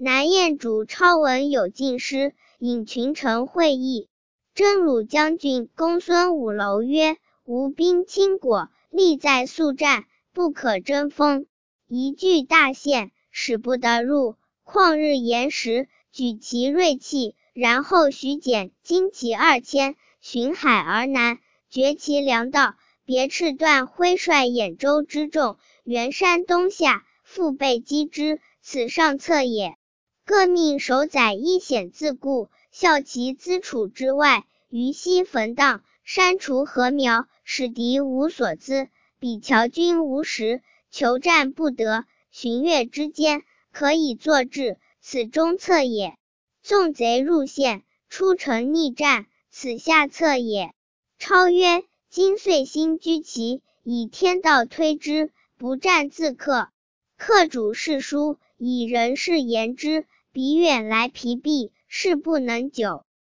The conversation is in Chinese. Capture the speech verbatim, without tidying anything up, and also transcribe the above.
南燕主超闻有进师，引群臣会议。征虏将军公孙武楼曰：吴兵轻果，力在速战，不可争锋。一据大县，使不得入。旷日延时，举其锐气，然后徐简精骑二千，循海而南，绝其粮道，别斥段挥率兖州之众，援山东下，腹背击之，此上策也。各命守宰依险自固，效其资楚之外，于西焚荡，删除禾苗，使敌无所资。彼侨军无食，求战不得，旬月之间，可以作制，此中策也。纵贼入县，出城逆战，此下策也。超曰：今遂心居其，以天道推之，不战自克。克主事书，以人事言之，彼远来疲弊，事不能久。